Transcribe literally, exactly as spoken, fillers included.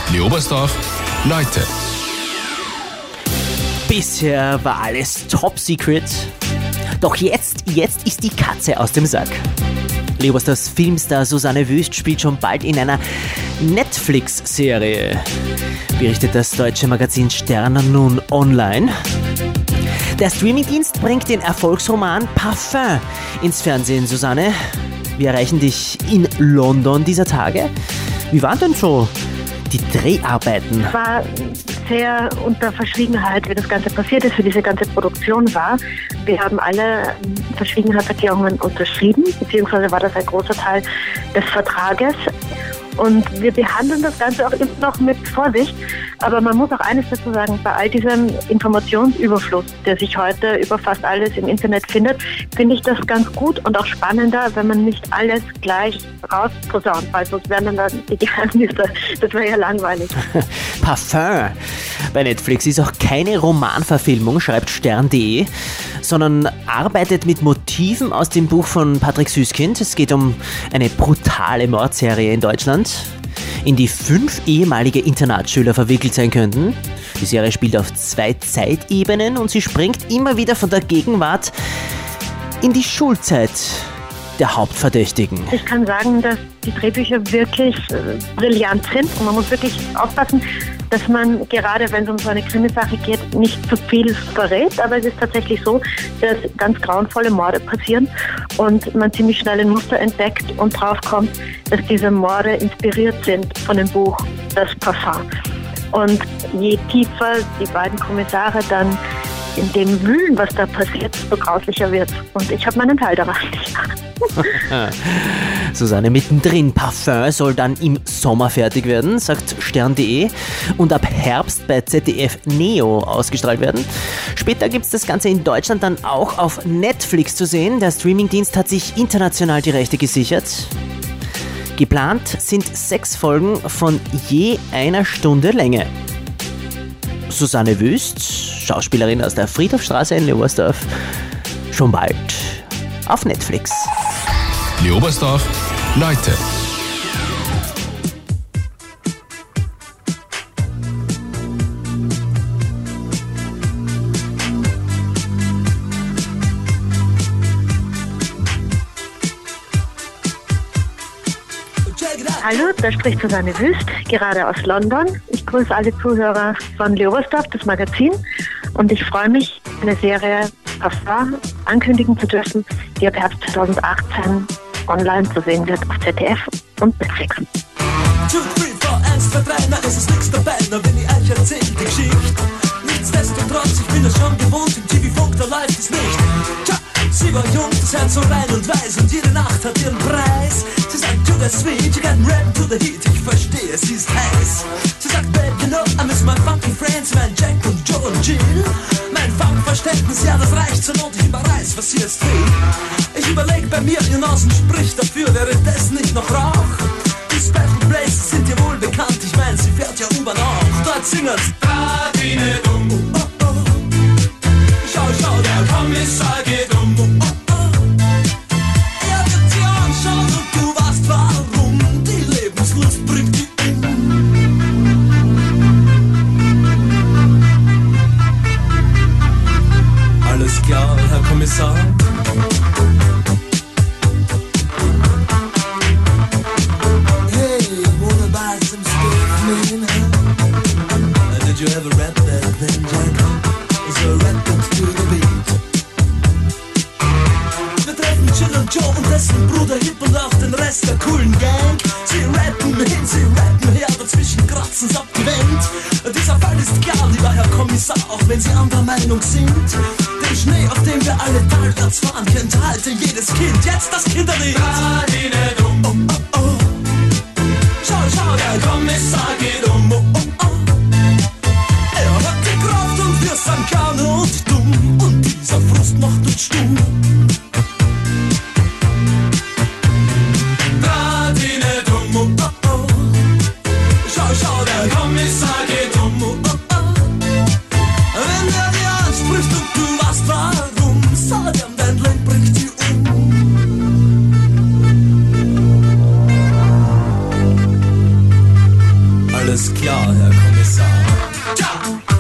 Leobersdorf, Leute. Bisher war alles top secret. Doch jetzt, jetzt ist die Katze aus dem Sack. Leobersdorfs Filmstar Susanne Wüst spielt schon bald in einer Netflix-Serie, berichtet das deutsche Magazin Stern nun online. Der Streamingdienst bringt den Erfolgsroman Parfum ins Fernsehen, Susanne. Wir erreichen dich in London dieser Tage. Wie waren denn so die Dreharbeiten? Es war sehr unter Verschwiegenheit, wie das Ganze passiert ist, wie diese ganze Produktion war. Wir haben alle Verschwiegenheitserklärungen unterschrieben, beziehungsweise war das ein großer Teil des Vertrages. Und wir behandeln das Ganze auch immer noch mit Vorsicht. Aber man muss auch eines dazu sagen, bei all diesem Informationsüberfluss, der sich heute über fast alles im Internet findet, finde ich das ganz gut und auch spannender, wenn man nicht alles gleich rausposaunt, weil sonst wären dann die Geheimnisse. Das wäre ja langweilig. Parfum bei Netflix ist auch keine Romanverfilmung, schreibt Stern punkt de, sondern arbeitet mit Motiven aus dem Buch von Patrick Süskind. Es geht um eine brutale Mordserie in Deutschland, in die fünf ehemalige Internatsschüler verwickelt sein könnten. Die Serie spielt auf zwei Zeitebenen und sie springt immer wieder von der Gegenwart in die Schulzeit der Hauptverdächtigen. Ich kann sagen, dass die Drehbücher wirklich äh, brillant sind und man muss wirklich aufpassen, dass man, gerade wenn es um so eine Krimisache geht, nicht zu viel verrät. Aber es ist tatsächlich so, dass ganz grauenvolle Morde passieren und man ziemlich schnell ein Muster entdeckt und draufkommt, dass diese Morde inspiriert sind von dem Buch Das Parfum. Und je tiefer die beiden Kommissare dann in dem wühlen, was da passiert, so grauslicher wird. Und ich habe meinen Teil daran. Susanne mittendrin. Parfum soll dann im Sommer fertig werden, sagt Stern punkt de, und ab Herbst bei Z D F Neo ausgestrahlt werden. Später gibt es das Ganze in Deutschland dann auch auf Netflix zu sehen. Der Streamingdienst hat sich international die Rechte gesichert. Geplant sind sechs Folgen von je einer Stunde Länge. Susanne Wüst, Schauspielerin aus der Friedhofstraße in Leobersdorf, schon bald auf Netflix. Leobersdorf, Leute. Hallo, da spricht Susanne Wüst, gerade aus London. Ich grüße alle Zuhörer von Leobersdorf, das Magazin. Und ich freue mich, eine Serie Parfum ankündigen zu dürfen, die ab Herbst zweitausendachtzehn online zu sehen wird auf Z D F und Netflix. Two, three, four, eins, zwei, drei, na es ist nix dabei, na wenn ich euch erzähl die Geschichte. Nichtsdestotrotz, ich bin es schon gewohnt, im T V-Funk, da läuft es nicht. Tja, sie war jung, das Herz so rein und weiß und jede Nacht hat ihren Preis. Sie sagt, sugar sweet, you got red to the heat, ich verstehe, sie ist heiß. Sie sagt, babe, you know, I miss my funky friends, mein Jack und Joe und Jill. Mein Funkverständnis, ja, das reicht zur Not, ich überreiß, was sie jetzt will. Ich überleg bei mir, ihr Nasen spricht dafür, wäre das nicht noch Rauch? Die Special Places sind dir wohl bekannt, ich mein, sie fährt ja U-Bahn auch. Dort singen's da wie ne Dumm. Oh, oh, oh. Schau, schau, der Kommissar geht um. Oh, oh, oh. Er wird sie anschauen und du weißt warum. Die Lebenslust bringt die um. Alles klar, Herr Kommissar? Did you ever rap that thing, Jack? So rap it to the beat. Wir treffen Jill und Joe und dessen Bruder Hip und auch den Rest der coolen Gang. Sie rappen hin, sie rappen her, dazwischen kratzen's ab die Wand. Dieser Fall ist klar, lieber Herr Kommissar, auch wenn Sie anderer Meinung sind. Den Schnee, auf dem wir alle talwärts fahren, kennt halte jedes Kind. Jetzt das Kinderlied. Oh, oh, oh. Schau, schau, der Kommissar geht um. Oh, oh, oh. Wir sind gerne und dumm und dieser Frust macht uns stumm. Da die ne dumm, oh, oh, oh. Schau, schau, der Kommissar geht um, oh, oh, oh. Wenn der dir anspricht und du weißt warum, sag ihm, dein Leben bringt die um. Alles klar, Herr Kommissar.